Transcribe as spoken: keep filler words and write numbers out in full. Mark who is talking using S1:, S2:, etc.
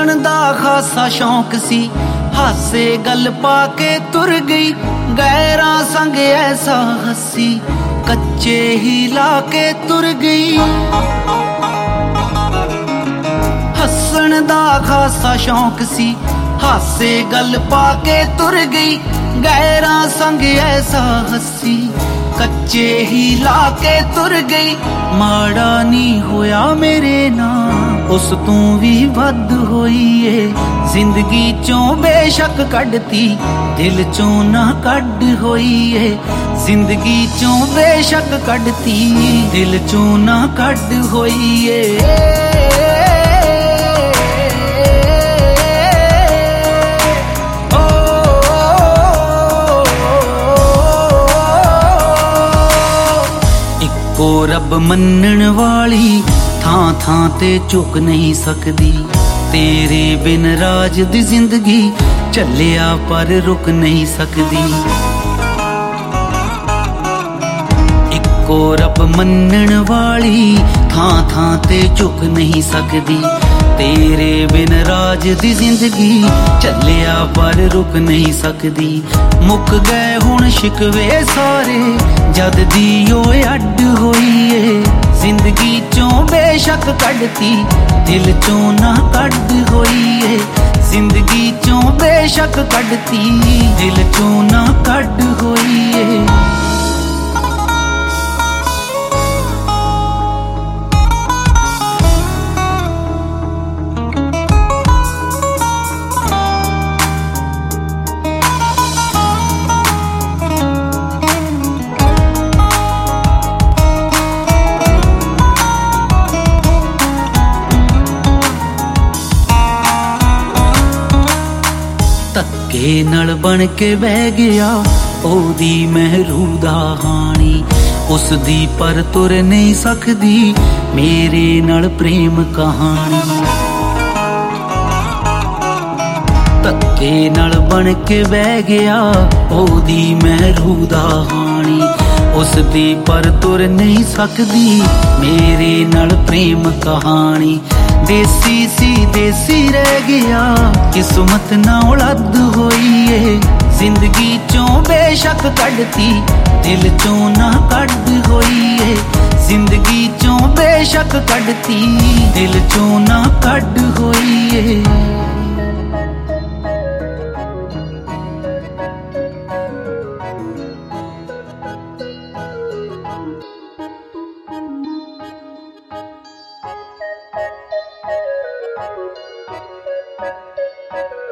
S1: ਹੱਸਣ ਦਾ ਖਾਸਾ ਸ਼ੌਂਕ ਸੀ, ਹਾਸੇ ਗੱਲ ਪਾ ਕੇ ਤੁਰ ਗਈ। ਗੈਰਾਂ ਸੰਗ ਐਸਾ ਹੱਸੀ, ਕੱਚੇ ਹੀ ਲਾ ਕੇ ਤੁਰ ਗਈ। ਹੱਸਣ ਦਾ ਖਾਸਾ ਸ਼ੌਂਕ ਸੀ, ਹਾਸੇ ਗੱਲ ਪਾ ਕੇ ਤੁਰ ਗਈ। ਗੈਰਾਂ ਸੰਗ ਐਸਾ ਹੱਸੀ, ਕੱਚੇ ਹੀ ਲਾ ਕੇ ਤੁਰ ਗਈ। ਮਾੜਾ ਨਹੀਂ ਹੋਇਆ ਮੇਰੇ ਨਾਲ, ਉਸ ਤੋਂ ਵੀ ਵੱਧ ਹੋਈ ਏ। ਜ਼ਿੰਦਗੀ ਚੋਂ ਬੇਸ਼ੱਕ ਕੱਢਤੀ, ਦਿਲ ਚੋਂ ਨਾ ਕੱਢ ਹੋਈ ਏ। ਜ਼ਿੰਦਗੀ ਚੋਂ ਬੇਸ਼ੱਕ ਕੱਢਤੀ, ਦਿਲ ਚੋਂ ਨਾ ਕੱਢ ਹੋਈ ਏ। ਉਹ ਰੱਬ ਮੰਨਣ ਵਾਲੀ ਥਾਂ ਥਾਂ ਤੇ ਝੁਕ ਨਹੀਂ ਸਕਦੀ। ਤੇਰੇ ਬਿਨ ਰਾਜ ਦੀ ਜ਼ਿੰਦਗੀ ਚੱਲਿਆ ਪਰ ਰੁਕ ਨਹੀਂ ਸਕਦੀ। ਇੱਕੋ ਰੱਬ ਮੰਨਣ ਵਾਲੀ ਥਾਂ ਥਾਂ ਤੇ ਝੁਕ ਨਹੀਂ ਸਕਦੀ। ਤੇਰੇ ਬਿਨ ਰਾਜ ਦੀ ਜ਼ਿੰਦਗੀ ਚੱਲਿਆ ਪਰ ਰੁਕ ਨਹੀਂ ਸਕਦੀ। ਮੁੱਕ ਗਏ ਹੁਣ ਸ਼ਿਕਵੇ ਸਾਰੇ, ਜਦ ਦੀ ਉਹ ਅੱਡ ਹੋਈ ਏ। ਜ਼ਿੰਦਗੀ ਚੋਂ ਬੇਸ਼ੱਕ ਕੱਢਤੀ, ਦਿਲ ਚੋਂ ਨਾ ਕੱਢ ਹੋਈ ਏ। ਜ਼ਿੰਦਗੀ ਚੋਂ ਬੇਸ਼ੱਕ ਕੱਢਤੀ, ਦਿਲ ਚੋਂ ਨਾ ਕੱਢ ਹੋਈ ਏ। ਧੱਕੇ ਨਾਲ ਬਣ ਕੇ ਬਹਿ ਗਿਆ ਉਹਦੀ ਮਹਿਰੂ ਦਾ ਹਾਣੀ। ਉਸ ਦੀ ਪਰ ਤੁਰ ਨਹੀਂ ਸਕਦੀ ਮੇਰੇ ਨਾਲ ਪ੍ਰੇਮ ਕਹਾਣੀ। ਧੱਕੇ ਨਾਲ ਬਣ ਕੇ ਬਹਿ ਗਿਆ ਉਹਦੀ ਮਹਿਰੂ ਦਾ ਹਾਣੀ। ਉਸ ਦੀ ਪਰ ਤੁਰ ਨਹੀਂ ਸਕਦੀ ਮੇਰੇ ਨਾਲ ਪ੍ਰੇਮ ਕਹਾਣੀ। ਦੇਸੀ ਸੀ ਦੇਸੀ ਰਹਿ ਗਿਆ, ਕਿਸਮਤ ਨਾ ਉਲੱਦ ਹੋਈ ਏ। ਜ਼ਿੰਦਗੀ ਚੋਂ ਬੇਸ਼ੱਕ ਕੱਢਤੀ, ਦਿਲ ਚੋਂ ਨਾ ਕੱਢ ਹੋਈ ਏ। ਜ਼ਿੰਦਗੀ ਚੋਂ ਬੇਸ਼ੱਕ ਕੱਢਤੀ, ਦਿਲ ਚੋਂ ਨਾ ਕੱਢ ਹੋਈ ਏ।
S2: Thank you.